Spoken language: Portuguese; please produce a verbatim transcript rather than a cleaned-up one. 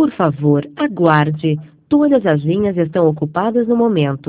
Por favor, aguarde. Todas as linhas estão ocupadas no momento.